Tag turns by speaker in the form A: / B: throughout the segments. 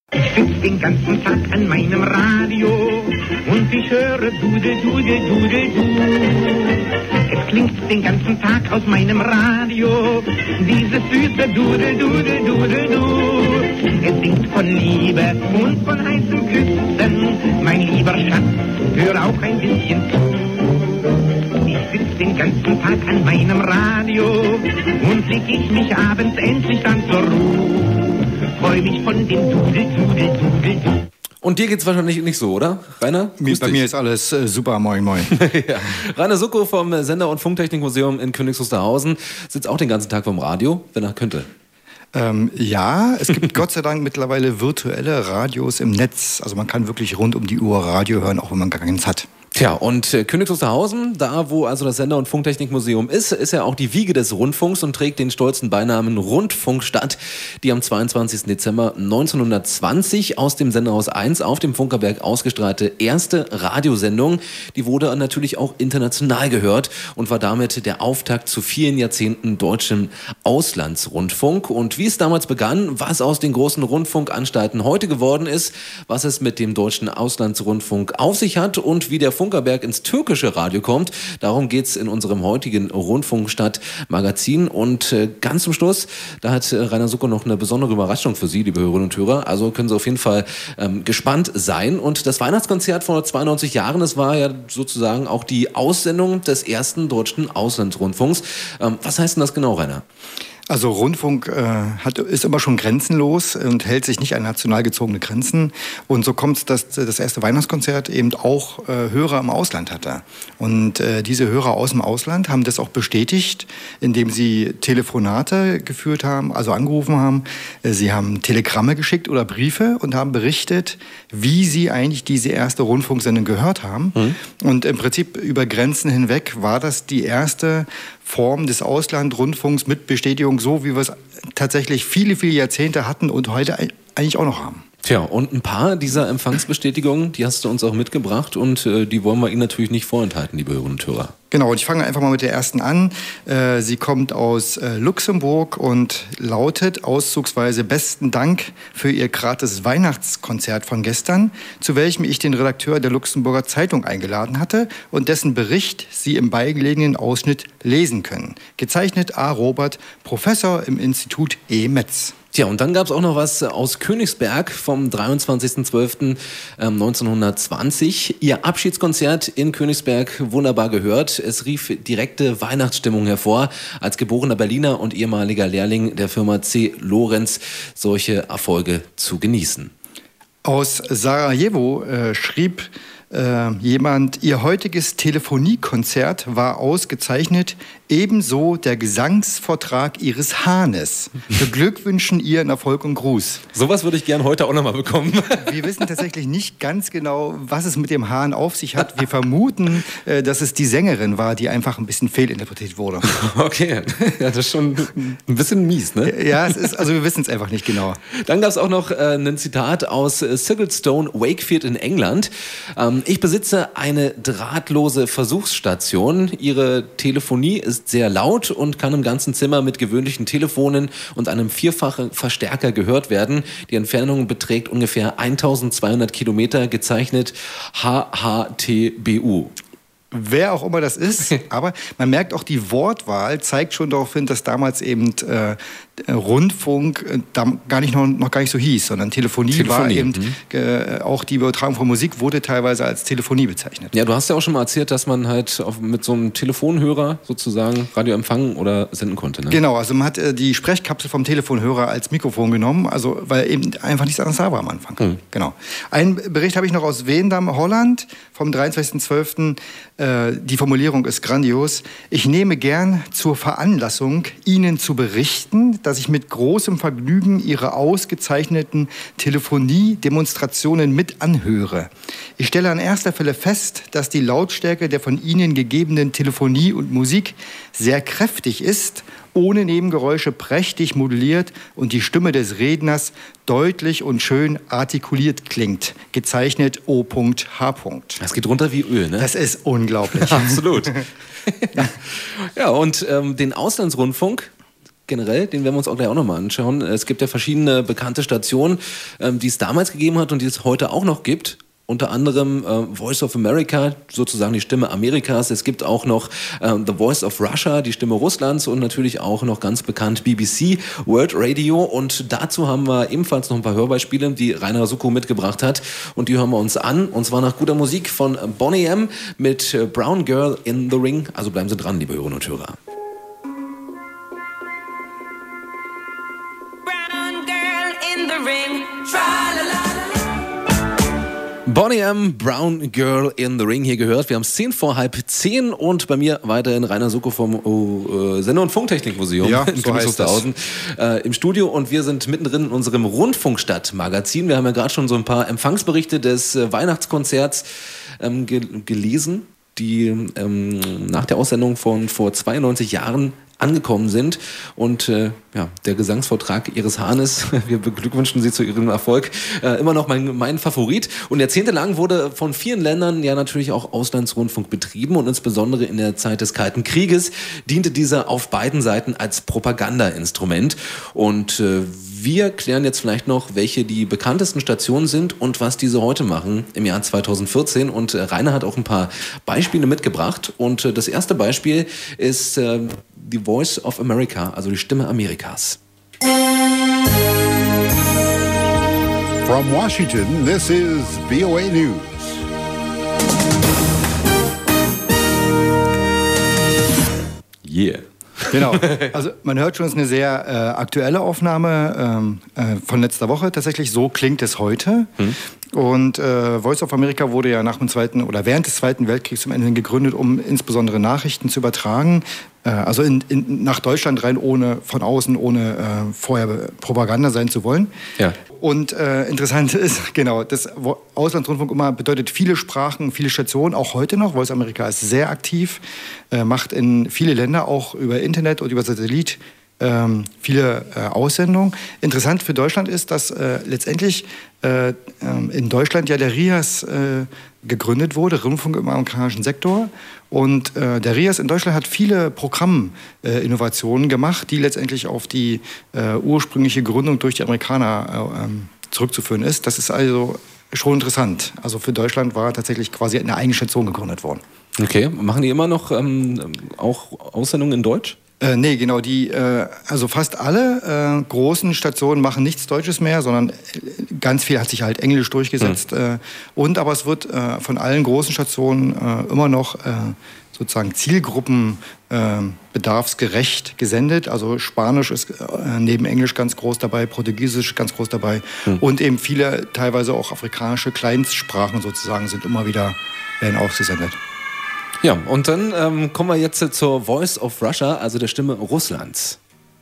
A: Ich sitz den ganzen Tag an meinem Radio und ich höre Dudel, Dudel, Dudel, du. Es klingt den ganzen Tag aus meinem Radio dieses süße Dudel, Dudel, Dudel, du. Es singt von Liebe und von heißen Küssen, mein lieber Schatz, hör auch ein bisschen zu. Ich sitz den ganzen Tag an meinem Radio und leg ich mich abends endlich dann zur Ruhe. Freu mich von dem Dudel, Dudel, Dudel, du.
B: Und dir geht's wahrscheinlich nicht so, oder, Rainer?
C: Bei mir ist alles super, moin, moin.
B: Ja. Rainer Suckow vom Sender- und Funktechnikmuseum in Königs Wusterhausen sitzt auch den ganzen Tag vom Radio, wenn er könnte.
C: Ja, es gibt Gott sei Dank mittlerweile virtuelle Radios im Netz. Also man kann wirklich rund um die Uhr Radio hören, auch wenn man gar keins hat.
B: Tja, und Königs Wusterhausen, da wo also das Sender- und Funktechnikmuseum ist ja auch die Wiege des Rundfunks und trägt den stolzen Beinamen Rundfunkstadt, die am 22. Dezember 1920 aus dem Senderhaus 1 auf dem Funkerberg ausgestrahlte erste Radiosendung. Die wurde natürlich auch international gehört und war damit der Auftakt zu vielen Jahrzehnten deutschem Auslandsrundfunk. Und wie es damals begann, was aus den großen Rundfunkanstalten heute geworden ist, was es mit dem deutschen Auslandsrundfunk auf sich hat und wie der Funkerberg ins türkische Radio kommt. Darum geht's in unserem heutigen Rundfunkstadt-Magazin. Und ganz zum Schluss, da hat Rainer Suckow noch eine besondere Überraschung für Sie, liebe Hörerinnen und Hörer. Also können Sie auf jeden Fall gespannt sein. Und das Weihnachtskonzert vor 92 Jahren, das war ja sozusagen auch die Aussendung des ersten deutschen Auslandsrundfunks. Was heißt denn das genau, Rainer?
C: Also Rundfunk ist immer schon grenzenlos und hält sich nicht an national gezogene Grenzen. Und so kommt es, dass das erste Weihnachtskonzert eben auch Hörer im Ausland hatte. Und diese Hörer aus dem Ausland haben das auch bestätigt, indem sie Telefonate geführt haben, also angerufen haben. Sie haben Telegramme geschickt oder Briefe und haben berichtet, wie sie eigentlich diese erste Rundfunksendung gehört haben. Und im Prinzip über Grenzen hinweg war das die erste Form des Auslandrundfunks mit Bestätigung, so wie wir es tatsächlich viele, viele Jahrzehnte hatten und heute eigentlich auch noch haben.
B: Tja, und ein paar dieser Empfangsbestätigungen, die hast du uns auch mitgebracht und die wollen wir Ihnen natürlich nicht vorenthalten, liebe Hörerinnen und Hörer.
C: Genau, und ich fange einfach mal mit der ersten an. Sie kommt aus Luxemburg und lautet auszugsweise: Besten Dank für Ihr gratis Weihnachtskonzert von gestern, zu welchem ich den Redakteur der Luxemburger Zeitung eingeladen hatte und dessen Bericht Sie im beigelegenen Ausschnitt lesen können. Gezeichnet A. Robert, Professor im Institut E. Metz.
B: Tja, und dann gab es auch noch was aus Königsberg vom 23.12.1920. Ihr Abschiedskonzert in Königsberg, wunderbar gehört. Es rief direkte Weihnachtsstimmung hervor, als geborener Berliner und ehemaliger Lehrling der Firma C. Lorenz solche Erfolge zu genießen.
C: Aus Sarajevo schrieb jemand: Ihr heutiges Telefoniekonzert war ausgezeichnet, ebenso der Gesangsvortrag Ihres Hahnes. Wir beglückwünschen Ihren Erfolg und Gruß.
B: Sowas würde ich gern heute auch nochmal bekommen.
C: Wir wissen tatsächlich nicht ganz genau, was es mit dem Hahn auf sich hat. Wir vermuten, dass es die Sängerin war, die einfach ein bisschen fehlinterpretiert wurde.
B: Okay, ja, das ist schon ein bisschen mies, ne?
C: Ja, also wir wissen es einfach nicht genau.
B: Dann gab es auch noch ein Zitat aus Sigildstone, Wakefield in England. Ich besitze eine drahtlose Versuchsstation. Ihre Telefonie ist sehr laut und kann im ganzen Zimmer mit gewöhnlichen Telefonen und einem vierfachen Verstärker gehört werden. Die Entfernung beträgt ungefähr 1200 Kilometer, gezeichnet HHTBU.
C: Wer auch immer das ist, aber man merkt auch, die Wortwahl zeigt schon darauf hin, dass damals eben Rundfunk noch gar nicht so hieß, sondern Telefonie war eben, auch die Übertragung von Musik wurde teilweise als Telefonie bezeichnet.
B: Ja, du hast ja auch schon mal erzählt, dass man halt mit so einem Telefonhörer sozusagen Radio empfangen oder senden konnte, ne?
C: Genau, also man hat die Sprechkapsel vom Telefonhörer als Mikrofon genommen, also weil eben einfach nichts anderes da war am Anfang. Genau. Einen Bericht habe ich noch aus Veendam, Holland, vom 23.12. Die Formulierung ist grandios. Ich nehme gern zur Veranlassung, Ihnen zu berichten, dass ich mit großem Vergnügen Ihre ausgezeichneten Telefonie-Demonstrationen mit anhöre. Ich stelle an erster Stelle fest, dass die Lautstärke der von Ihnen gegebenen Telefonie und Musik sehr kräftig ist, ohne Nebengeräusche prächtig moduliert und die Stimme des Redners deutlich und schön artikuliert klingt. Gezeichnet O.H.
B: Das geht runter wie Öl, ne?
C: Das ist unglaublich.
B: Absolut. Ja, und den Auslandsrundfunk generell, den werden wir uns auch gleich auch nochmal anschauen. Es gibt ja verschiedene bekannte Stationen, die es damals gegeben hat und die es heute auch noch gibt. Unter anderem Voice of America, sozusagen die Stimme Amerikas. Es gibt auch noch The Voice of Russia, die Stimme Russlands und natürlich auch noch ganz bekannt BBC World Radio. Und dazu haben wir ebenfalls noch ein paar Hörbeispiele, die Rainer Suckow mitgebracht hat. Und die hören wir uns an. Und zwar nach guter Musik von Boney M. mit Brown Girl in the Ring. Also bleiben Sie dran, liebe Hörerinnen und Hörer.
D: Brown girl in the ring, tra-la-la-la.
B: Boney M, Brown Girl in the Ring hier gehört. Wir haben es 10:10 und bei mir weiterhin Rainer Suckow vom Sender- und Funktechnikmuseum in Königs im Studio und wir sind mittendrin in unserem Rundfunkstadt-Magazin. Wir haben ja gerade schon so ein paar Empfangsberichte des Weihnachtskonzerts gelesen, die nach der Aussendung von vor 92 Jahren angekommen sind und der Gesangsvortrag Iris Hahnes, wir beglückwünschen Sie zu Ihrem Erfolg, immer noch mein Favorit. Und jahrzehntelang wurde von vielen Ländern ja natürlich auch Auslandsrundfunk betrieben und insbesondere in der Zeit des Kalten Krieges diente dieser auf beiden Seiten als Propagandainstrument. Und wir klären jetzt vielleicht noch, welche die bekanntesten Stationen sind und was diese heute machen im Jahr 2014. Und Rainer hat auch ein paar Beispiele mitgebracht. Und das erste Beispiel ist The Voice of America, also die Stimme Amerikas.
E: From Washington, this is VOA News.
B: Yeah.
C: Genau, also man hört schon, es ist eine sehr aktuelle Aufnahme von letzter Woche. Tatsächlich, so klingt es heute. Und Voice of America wurde ja nach dem während des Zweiten Weltkriegs zum Ende hin gegründet, um insbesondere Nachrichten zu übertragen. Also nach Deutschland rein, ohne vorher Propaganda sein zu wollen. Ja. Und interessant ist, genau, das Auslandsrundfunk immer bedeutet viele Sprachen, viele Stationen, auch heute noch. Voice America ist sehr aktiv, macht in viele Länder auch über Internet und über Satellit viele Aussendungen. Interessant für Deutschland ist, dass letztendlich in Deutschland ja der RIAS gegründet wurde, Rundfunk im amerikanischen Sektor. Und der RIAS in Deutschland hat viele Programminnovationen gemacht, die letztendlich auf die ursprüngliche Gründung durch die Amerikaner zurückzuführen ist. Das ist also schon interessant. Also für Deutschland war tatsächlich quasi eine eigene Station gegründet worden.
B: Okay, machen die immer noch auch Aussendungen in Deutsch?
C: Nee, genau, also fast alle großen Stationen machen nichts Deutsches mehr, sondern ganz viel hat sich halt Englisch durchgesetzt. Aber es wird von allen großen Stationen immer noch sozusagen Zielgruppen bedarfsgerecht gesendet. Also Spanisch ist neben Englisch ganz groß dabei, Portugiesisch ganz groß dabei und eben viele, teilweise auch afrikanische Kleinstsprachen sozusagen werden ausgesendet.
B: Ja, und dann kommen wir jetzt zur Voice of Russia, also der Stimme Russlands.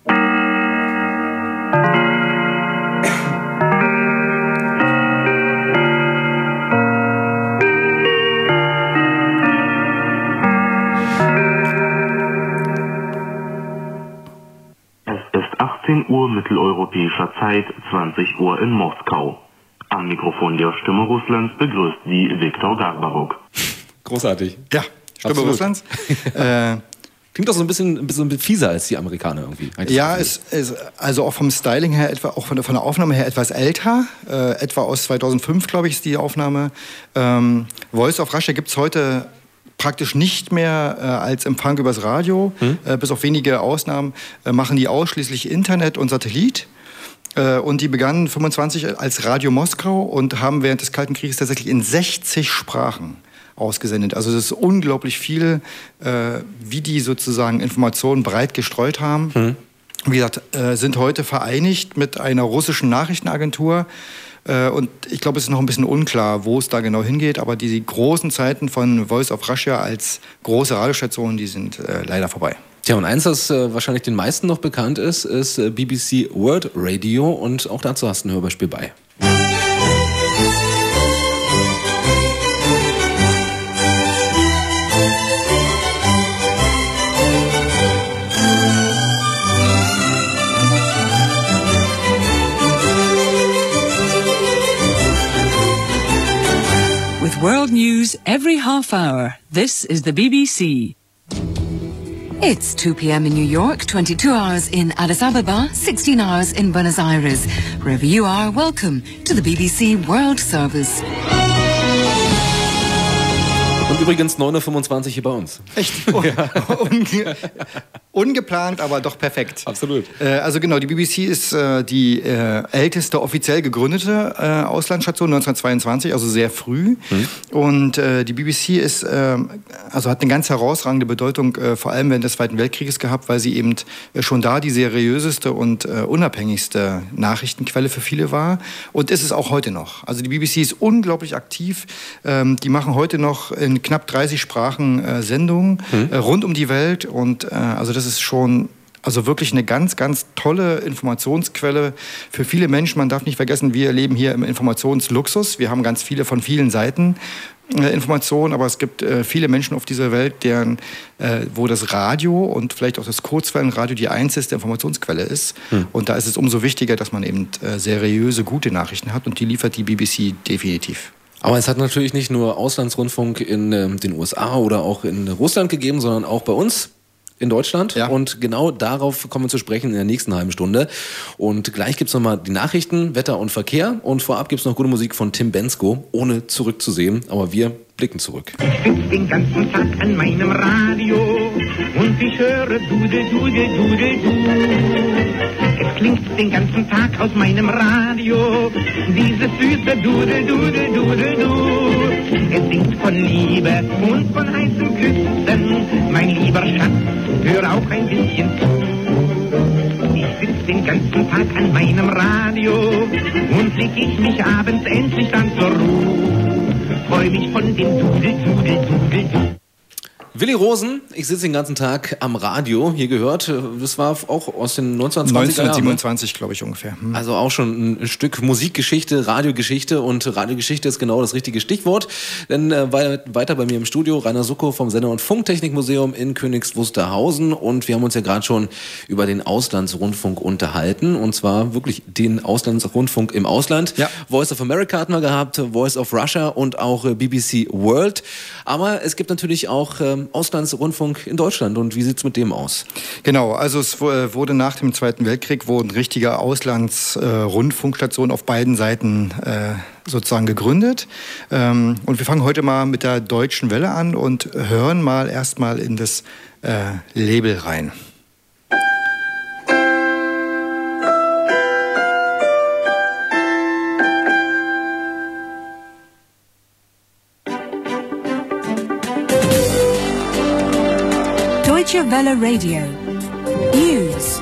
F: Es ist 18 Uhr mitteleuropäischer Zeit, 20 Uhr in Moskau. Am Mikrofon der Stimme Russlands begrüßt Sie Viktor Garbaruk.
B: Großartig.
C: Ja. Stimme Russlands.
B: Klingt doch so ein bisschen fieser als die Amerikaner irgendwie.
C: Ja, ist also auch vom Styling her, auch von der Aufnahme her etwas älter. Etwa aus 2005, glaube ich, ist die Aufnahme. Voice of Russia gibt es heute praktisch nicht mehr als Empfang übers Radio. Bis auf wenige Ausnahmen machen die ausschließlich Internet und Satellit. Und die begannen 1925 als Radio Moskau und haben während des Kalten Krieges tatsächlich in 60 Sprachen ausgesendet. Also das ist unglaublich viel, wie die sozusagen Informationen breit gestreut haben. Wie gesagt, sind heute vereinigt mit einer russischen Nachrichtenagentur. Und ich glaube, es ist noch ein bisschen unklar, wo es da genau hingeht. Aber die großen Zeiten von Voice of Russia als große Radiostation, die sind leider vorbei.
B: Tja, und eins, das wahrscheinlich den meisten noch bekannt ist BBC World Radio. Und auch dazu hast du ein Hörbeispiel bei.
G: With world news every half hour, this is the BBC. It's 2 p.m. in New York, 22 hours in Addis Ababa, 16 hours in Buenos Aires. Wherever you are, welcome to the BBC World Service.
B: Und übrigens 9.25 Uhr hier bei uns.
C: Echt? Ungeplant, aber doch perfekt.
B: Absolut.
C: Also genau, die BBC ist die älteste offiziell gegründete Auslandsstation 1922, also sehr früh. Und die BBC ist, also hat eine ganz herausragende Bedeutung, vor allem während des Zweiten Weltkrieges gehabt, weil sie eben schon da die seriöseste und unabhängigste Nachrichtenquelle für viele war. Und ist es auch heute noch. Also die BBC ist unglaublich aktiv. Die machen heute noch in knapp 30 Sprachen Sendungen rund um die Welt. Und also das ist schon also wirklich eine ganz, ganz tolle Informationsquelle für viele Menschen. Man darf nicht vergessen, wir leben hier im Informationsluxus. Wir haben ganz viele von vielen Seiten Informationen, aber es gibt viele Menschen auf dieser Welt, deren, wo das Radio und vielleicht auch das Kurzwellenradio die einzige Informationsquelle ist. Und da ist es umso wichtiger, dass man eben seriöse, gute Nachrichten hat, und die liefert die BBC definitiv.
B: Aber es hat natürlich nicht nur Auslandsrundfunk in den USA oder auch in Russland gegeben, sondern auch bei uns in Deutschland. Ja. Und genau darauf kommen wir zu sprechen in der nächsten halben Stunde. Und gleich gibt's nochmal die Nachrichten, Wetter und Verkehr. Und vorab gibt's noch gute Musik von Tim Bendzko, ohne zurückzusehen. Aber wir blicken zurück.
A: Ich sitz den ganzen Tag an meinem Radio und ich höre Dudel, Dudel, Dudel, du. Es klingt den ganzen Tag aus meinem Radio dieses süße Dudel, Dudel, Dudel, du. Es singt von Liebe und von heißen Küssen, mein lieber Schatz, hör auch ein bisschen zu. Ich sitz den ganzen Tag an meinem Radio und leg ich mich abends endlich dann zur Ruhe. Freu mich von dem Dudel, Dudel, Dudel, Dudel.
B: Willi Rosen, ich sitze den ganzen Tag am Radio, hier gehört, das war auch aus den 1920er Jahren.
C: 1927, glaube ich, ungefähr.
B: Also auch schon ein Stück Musikgeschichte, Radiogeschichte, und Radiogeschichte ist genau das richtige Stichwort, denn weiter bei mir im Studio Rainer Suckow vom Sender- und Funktechnikmuseum in Königs Wusterhausen, und wir haben uns ja gerade schon über den Auslandsrundfunk unterhalten, und zwar wirklich den Auslandsrundfunk im Ausland. Ja. Voice of America hatten wir gehabt, Voice of Russia und auch BBC World, aber es gibt natürlich auch Auslandsrundfunk in Deutschland, und wie sieht's mit dem aus?
C: Genau, also es wurde nach dem Zweiten Weltkrieg wurden richtige Auslandsrundfunkstationen auf beiden Seiten sozusagen gegründet. Und wir fangen heute mal mit der Deutschen Welle an und hören mal erstmal in das Label rein.
G: Deutsche Welle Radio. News.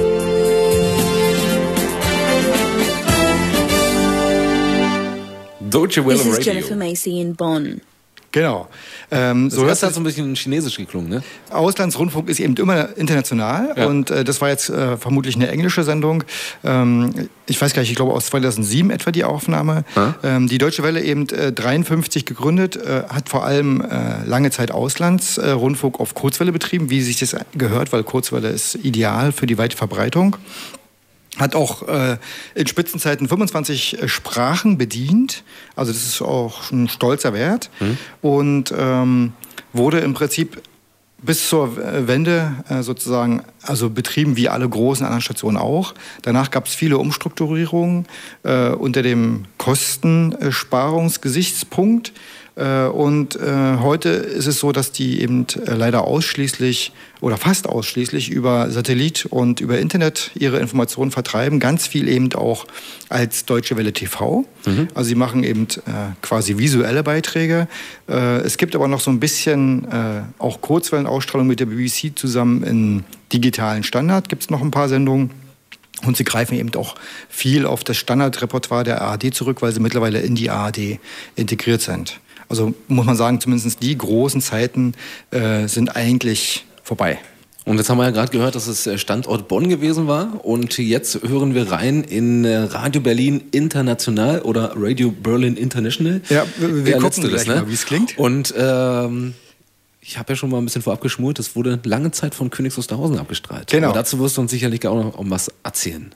B: Deutsche Welle Radio.
H: This is Jennifer Macy in Bonn.
C: Genau.
B: Das hat so ein bisschen chinesisch geklungen, ne?
C: Auslandsrundfunk ist eben immer international, ja. Und das war jetzt vermutlich eine englische Sendung. Ich weiß gar nicht, ich glaube aus 2007 etwa die Aufnahme. Die Deutsche Welle eben 53 gegründet, hat vor allem lange Zeit Auslandsrundfunk auf Kurzwelle betrieben, wie sich das gehört, weil Kurzwelle ist ideal für die weite Verbreitung. Hat auch in Spitzenzeiten 25 Sprachen bedient. Also das ist auch ein stolzer Wert. Und wurde im Prinzip bis zur Wende sozusagen also betrieben wie alle großen anderen Stationen auch. Danach gab es viele Umstrukturierungen unter dem Kostensparungsgesichtspunkt. Und heute ist es so, dass die eben leider ausschließlich oder fast ausschließlich über Satellit und über Internet ihre Informationen vertreiben. Ganz viel eben auch als Deutsche Welle TV. Also sie machen eben quasi visuelle Beiträge. Es gibt aber noch so ein bisschen auch Kurzwellenausstrahlung mit der BBC zusammen in digitalen Standard. Gibt es noch ein paar Sendungen. Und sie greifen eben auch viel auf das Standardrepertoire der ARD zurück, weil sie mittlerweile in die ARD integriert sind. Also muss man sagen, zumindest die großen Zeiten sind eigentlich vorbei.
B: Und jetzt haben wir ja gerade gehört, dass es Standort Bonn gewesen war. Und jetzt hören wir rein in Radio Berlin International oder Radio Berlin International.
C: Ja, wir gucken gleich mal, wie es klingt.
B: Und ich habe ja schon mal ein bisschen vorab geschmult, das wurde lange Zeit von Königs Wusterhausen abgestrahlt.
C: Genau.
B: Aber dazu wirst du uns sicherlich auch noch was erzählen.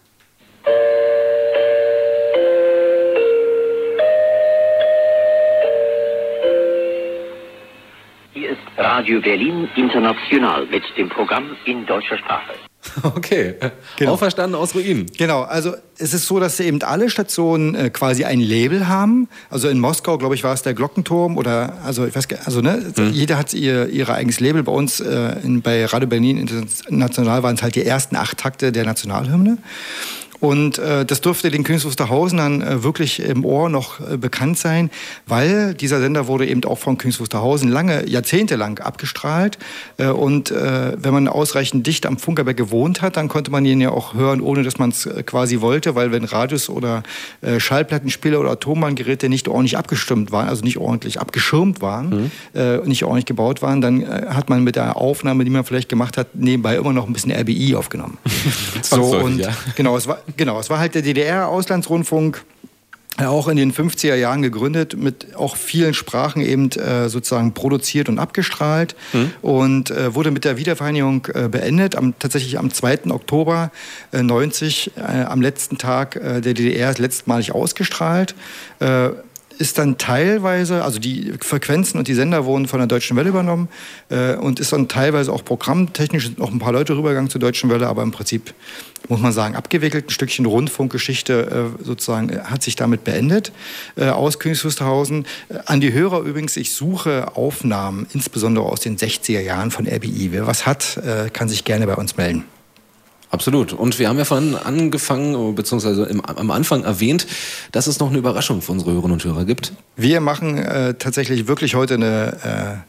I: Hier ist Radio Berlin International mit dem Programm in deutscher Sprache.
B: Okay,
C: genau.
B: Auferstanden aus Ruinen.
C: Genau, also es ist so, dass eben alle Stationen quasi ein Label haben. Also in Moskau, glaube ich, war es der Glockenturm oder, also ich weiß gar nicht, also ne, jeder hat ihr eigenes Label. Bei uns bei Radio Berlin International waren es halt die ersten 8 Takte der Nationalhymne. Und das dürfte den Königs Wusterhausen dann wirklich im Ohr noch bekannt sein, weil dieser Sender wurde eben auch von Königs Wusterhausen jahrzehntelang abgestrahlt. Und wenn man ausreichend dicht am Funkerberg gewohnt hat, dann konnte man ihn ja auch hören, ohne dass man es quasi wollte, weil wenn Radios oder Schallplattenspieler oder Tonbandgeräte nicht ordentlich abgestimmt waren, also nicht ordentlich abgeschirmt waren, nicht ordentlich gebaut waren, dann hat man mit der Aufnahme, die man vielleicht gemacht hat, nebenbei immer noch ein bisschen RBI aufgenommen. So, und ja. Genau, es war halt der DDR-Auslandsrundfunk, auch in den 50er Jahren gegründet, mit auch vielen Sprachen eben sozusagen produziert und abgestrahlt und wurde mit der Wiedervereinigung beendet, tatsächlich am 2. Oktober 90, am letzten Tag der DDR, letztmalig ausgestrahlt. Ist dann teilweise, also die Frequenzen und die Sender wurden von der Deutschen Welle übernommen und ist dann teilweise auch programmtechnisch noch ein paar Leute rübergegangen zur Deutschen Welle, aber im Prinzip muss man sagen, abgewickelt. Ein Stückchen Rundfunkgeschichte sozusagen hat sich damit beendet aus Königs Wusterhausen. An die Hörer übrigens, ich suche Aufnahmen, insbesondere aus den 60er Jahren von RBI. Wer was hat, kann sich gerne bei uns melden.
B: Absolut. Und wir haben ja vorhin angefangen, beziehungsweise am Anfang erwähnt, dass es noch eine Überraschung für unsere Hörerinnen und Hörer gibt.
C: Wir machen tatsächlich wirklich heute eine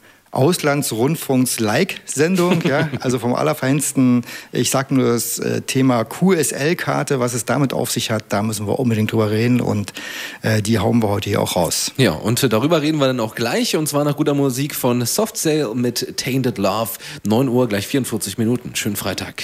C: Auslandsrundfunks-like-Sendung, ja, also vom Allerfeinsten. Ich sage nur das Thema QSL-Karte, was es damit auf sich hat, da müssen wir unbedingt drüber reden und die hauen wir heute hier auch raus.
B: Ja, und darüber reden wir dann auch gleich und zwar nach guter Musik von Soft Cell mit Tainted Love. 9 Uhr, gleich 44 Minuten. Schönen Freitag.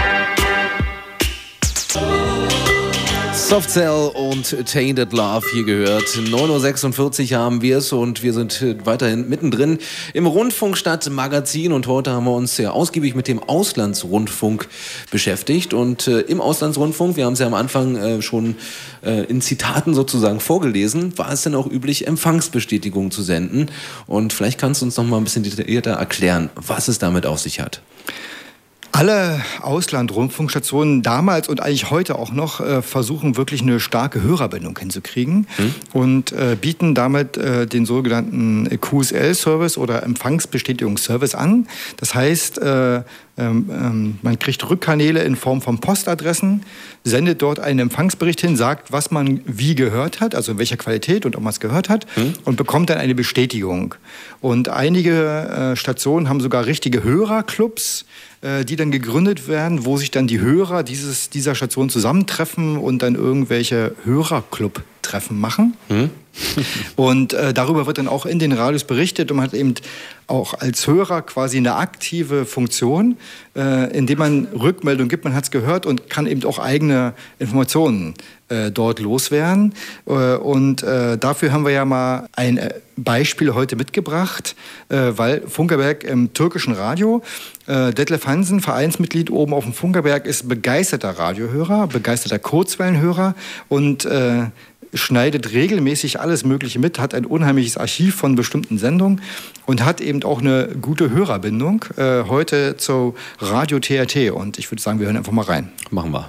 B: Soft Cell und Tainted Love hier gehört. 9.46 Uhr haben wir es und wir sind weiterhin mittendrin im Rundfunkstadt-Magazin und heute haben wir uns sehr ausgiebig mit dem Auslandsrundfunk beschäftigt und im Auslandsrundfunk, wir haben es ja am Anfang schon in Zitaten sozusagen vorgelesen, war es denn auch üblich, Empfangsbestätigungen zu senden und vielleicht kannst du uns noch mal ein bisschen detaillierter erklären, was es damit auf sich hat.
C: Alle Ausland-Rundfunkstationen damals und eigentlich heute auch noch versuchen wirklich eine starke Hörerbindung hinzukriegen und bieten damit den sogenannten QSL-Service oder Empfangsbestätigungsservice an. Das heißt, man kriegt Rückkanäle in Form von Postadressen, sendet dort einen Empfangsbericht hin, sagt, was man wie gehört hat, also in welcher Qualität und ob man es gehört hat und bekommt dann eine Bestätigung. Und einige Stationen haben sogar richtige Hörerclubs, die dann gegründet werden, wo sich dann die Hörer dieser Station zusammentreffen und dann irgendwelche Hörerclub-Treffen machen. Und darüber wird dann auch in den Radios berichtet und man hat eben auch als Hörer quasi eine aktive Funktion, indem man Rückmeldung gibt, man hat es gehört und kann eben auch eigene Informationen dort loswerden. Und dafür haben wir ja mal ein Beispiel heute mitgebracht, weil Funkerberg im türkischen Radio, Detlef Hansen, Vereinsmitglied oben auf dem Funkerberg, ist begeisterter Radiohörer, begeisterter Kurzwellenhörer und schneidet regelmäßig alles Mögliche mit, hat ein unheimliches Archiv von bestimmten Sendungen und hat eben auch eine gute Hörerbindung heute zu Radio TRT. Und ich würde sagen, wir hören einfach mal rein.
B: Machen wir.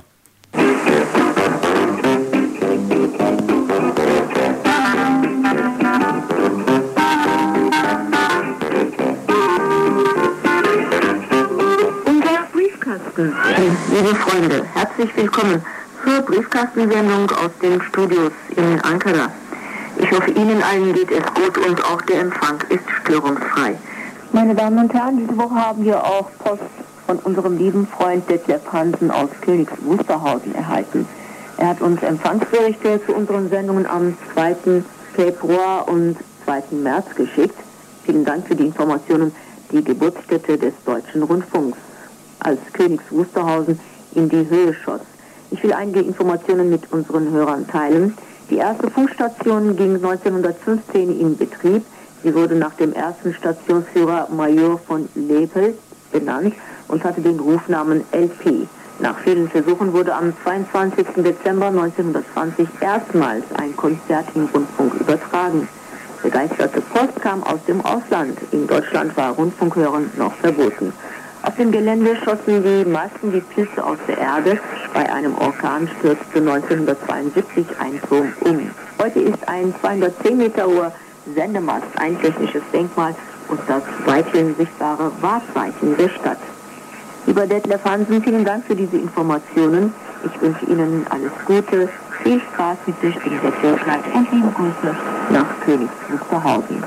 J: Unser Briefkasten. Liebe Freunde, herzlich willkommen zur Briefkastensendung aus den Studios in Ankara. Ich hoffe, Ihnen allen geht es gut und auch der Empfang ist störungsfrei. Meine Damen und Herren, diese Woche haben wir auch Post von unserem lieben Freund Detlef Hansen aus Königs Wusterhausen erhalten. Er hat uns Empfangsberichte zu unseren Sendungen am 2. Februar und 2. März geschickt. Vielen Dank für die Informationen. Die Geburtsstätte des Deutschen Rundfunks, als Königs Wusterhausen in die Höhe schoss. Ich will einige Informationen mit unseren Hörern teilen. Die erste Funkstation ging 1915 in Betrieb. Sie wurde nach dem ersten Stationsführer Major von Lepel benannt und hatte den Rufnamen LP. Nach vielen Versuchen wurde am 22. Dezember 1920 erstmals ein Konzert im Rundfunk übertragen. Begeisterte Post kam aus dem Ausland. In Deutschland war Rundfunkhören noch verboten. Auf dem Gelände schossen die Masten wie Pilze aus der Erde. Bei einem Orkan stürzte 1972 ein Turm um. Heute ist ein 210 Meter hoher Sendemast ein technisches Denkmal und das weithin sichtbare Wahrzeichen der Stadt. Lieber Detlef Hansen, vielen Dank für diese Informationen. Ich wünsche Ihnen alles Gute, viel Spaß mit der Stimmdecke und liebe Grüße nach Königs Wusterhausen.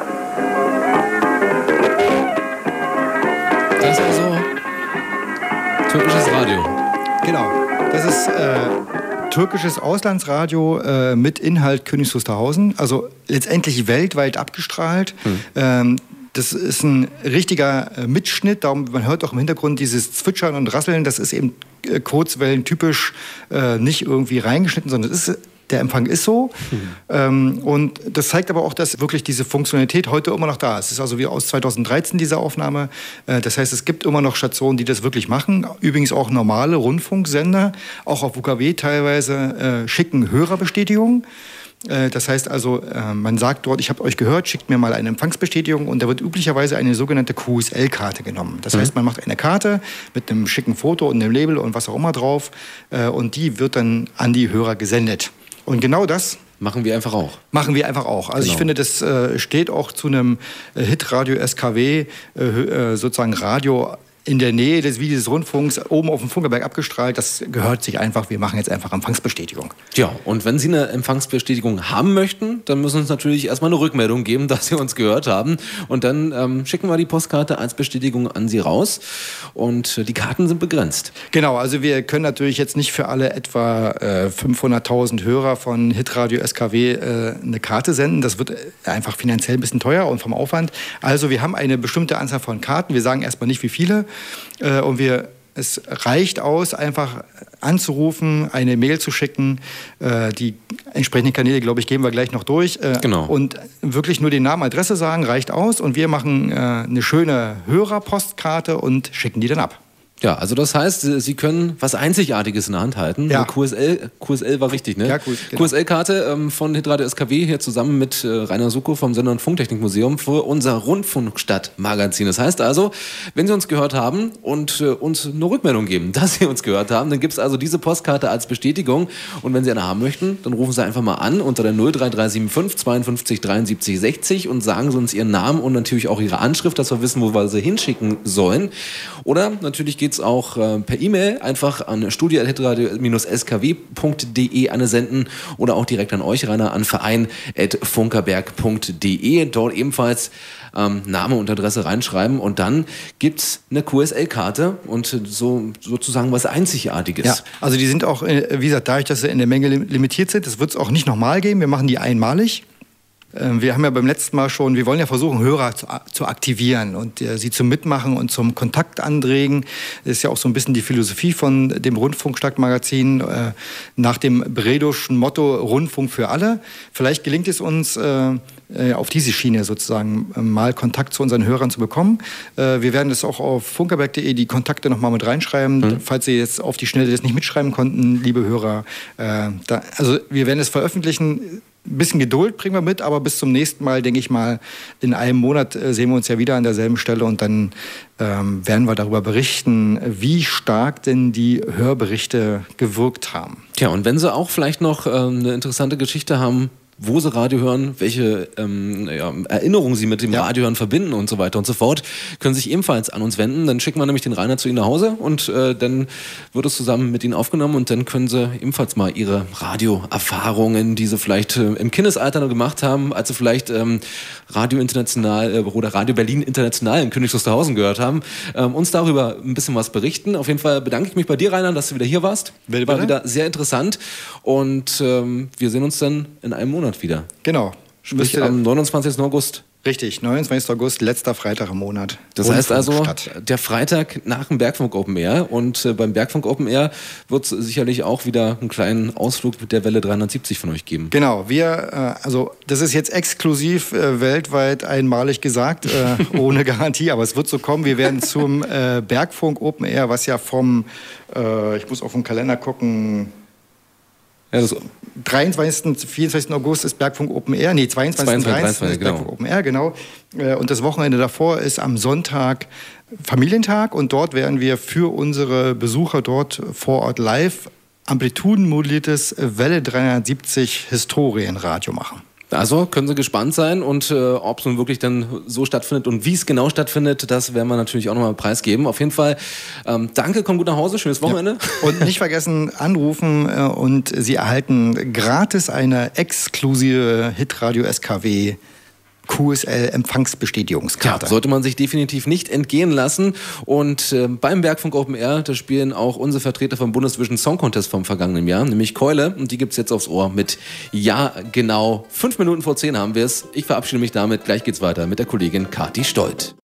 B: Das ist also türkisches Radio.
C: Genau, das ist türkisches Auslandsradio mit Inhalt Königs Wusterhausen, also letztendlich weltweit abgestrahlt. Das ist ein richtiger Mitschnitt, darum, man hört auch im Hintergrund dieses Zwitschern und Rasseln, das ist eben kurzwellentypisch, nicht irgendwie reingeschnitten, sondern es ist, der Empfang ist so. Und das zeigt aber auch, dass wirklich diese Funktionalität heute immer noch da ist. Es ist also wie aus 2013 diese Aufnahme. Das heißt, es gibt immer noch Stationen, die das wirklich machen. Übrigens auch normale Rundfunksender, auch auf UKW teilweise schicken Hörerbestätigungen. Das heißt also, man sagt dort, ich habe euch gehört, schickt mir mal eine Empfangsbestätigung und da wird üblicherweise eine sogenannte QSL-Karte genommen. Das heißt, man macht eine Karte mit einem schicken Foto und einem Label und was auch immer drauf und die wird dann an die Hörer gesendet. Und genau das
B: machen wir einfach auch.
C: Also genau. Ich finde, das steht auch zu einem Hitradio SKW, sozusagen Radio in der Nähe des Rundfunks, oben auf dem Funkerberg abgestrahlt. Das gehört sich einfach. Wir machen jetzt einfach Empfangsbestätigung.
B: Ja, und wenn Sie eine Empfangsbestätigung haben möchten, dann müssen Sie uns natürlich erstmal eine Rückmeldung geben, dass Sie uns gehört haben. Und dann schicken wir die Postkarte als Bestätigung an Sie raus. Und die Karten sind begrenzt.
C: Genau, also wir können natürlich jetzt nicht für alle etwa 500.000 Hörer von Hitradio SKW eine Karte senden. Das wird einfach finanziell ein bisschen teuer und vom Aufwand. Also wir haben eine bestimmte Anzahl von Karten. Wir sagen erstmal nicht, wie viele. Und es reicht aus, einfach anzurufen, eine Mail zu schicken. Die entsprechenden Kanäle, glaube ich, geben wir gleich noch durch.
B: Genau.
C: Und wirklich nur den Namen, Adresse sagen, reicht aus. Und wir machen eine schöne Hörerpostkarte und schicken die dann ab.
B: Ja, also das heißt, Sie können was Einzigartiges in der Hand halten.
C: Ja.
B: QSL war richtig, ne?
C: Ja, genau.
B: QSL-Karte von Hitradio SKW hier zusammen mit Rainer Suko vom Sender- und Funktechnikmuseum für unser Rundfunkstadt-Magazin. Das heißt also, wenn Sie uns gehört haben und uns eine Rückmeldung geben, dass Sie uns gehört haben, dann gibt es also diese Postkarte als Bestätigung. Und wenn Sie eine haben möchten, dann rufen Sie einfach mal an unter der 03375 52 73 60 und sagen Sie uns Ihren Namen und natürlich auch Ihre Anschrift, dass wir wissen, wo wir sie hinschicken sollen. Oder natürlich geht es auch per E-Mail einfach an studio@hitradio-skw.de senden oder auch direkt an euch, Rainer, an verein@funkerberg.de. Dort ebenfalls Name und Adresse reinschreiben und dann gibt es eine QSL-Karte und sozusagen was Einzigartiges.
C: Ja, also die sind auch, wie gesagt, dadurch, dass sie in der Menge limitiert sind, das wird es auch nicht nochmal geben, wir machen die einmalig. Wir haben ja beim letzten Mal schon, wir wollen ja versuchen, Hörer zu aktivieren und sie zum Mitmachen und zum Kontakt anregen. Das ist ja auch so ein bisschen die Philosophie von dem Rundfunkstadt-Magazin nach dem Bredoschen Motto Rundfunk für alle. Vielleicht gelingt es uns, auf diese Schiene sozusagen mal Kontakt zu unseren Hörern zu bekommen. Wir werden das auch auf funkerberg.de die Kontakte nochmal mit reinschreiben. Falls Sie jetzt auf die Schnelle das nicht mitschreiben konnten, liebe Hörer. Also wir werden es veröffentlichen. Ein bisschen Geduld bringen wir mit, aber bis zum nächsten Mal, denke ich mal, in einem Monat sehen wir uns ja wieder an derselben Stelle und dann werden wir darüber berichten, wie stark denn die Hörberichte gewirkt haben.
B: Tja, und wenn Sie auch vielleicht noch eine interessante Geschichte haben, wo Sie Radio hören, welche Erinnerungen Sie mit dem Radio hören verbinden und so weiter und so fort, können Sie sich ebenfalls an uns wenden. Dann schicken wir nämlich den Rainer zu Ihnen nach Hause und dann wird es zusammen mit Ihnen aufgenommen und dann können Sie ebenfalls mal Ihre Radioerfahrungen, die Sie vielleicht im Kindesalter noch gemacht haben, als Sie vielleicht Radio International oder Radio Berlin International in Königs Wusterhausen gehört haben, uns darüber ein bisschen was berichten. Auf jeden Fall bedanke ich mich bei dir, Rainer, dass du wieder hier warst. War wieder sehr interessant und wir sehen uns dann in einem Monat wieder.
C: Genau.
B: Sprich am 29. August.
C: Richtig, 29. August, letzter Freitag im Monat.
B: Das heißt also, der Freitag nach dem Bergfunk Open Air. Und beim Bergfunk Open Air wird es sicherlich auch wieder einen kleinen Ausflug mit der Welle 370 von euch geben.
C: Genau, also das ist jetzt exklusiv weltweit einmalig gesagt, ohne Garantie, aber es wird so kommen. Wir werden zum Bergfunk Open Air, was ja ich muss auf den Kalender gucken,
B: ja, das
C: 23., 24. August ist Bergfunk Open Air. Nee, 22. 23. ist Bergfunk Open Air, genau. Und das Wochenende davor ist am Sonntag Familientag. Und dort werden wir für unsere Besucher dort vor Ort live amplitudenmoduliertes Welle 370 Historienradio machen.
B: Also können Sie gespannt sein und ob es nun wirklich dann so stattfindet und wie es genau stattfindet, das werden wir natürlich auch nochmal preisgeben. Auf jeden Fall danke, komm gut nach Hause, schönes Wochenende.
C: Ja. Und nicht vergessen, anrufen und Sie erhalten gratis eine exklusive Hitradio SKW QSL-Empfangsbestätigungskarte.
B: Ja, sollte man sich definitiv nicht entgehen lassen. Und beim Bergfunk Open Air, da spielen auch unsere Vertreter vom Bundesvision Song Contest vom vergangenen Jahr, nämlich Keule. Und die gibt's jetzt aufs Ohr mit ja genau 5 Minuten vor 10 haben wir es. Ich verabschiede mich damit. Gleich geht's weiter mit der Kollegin Kathi Stolt.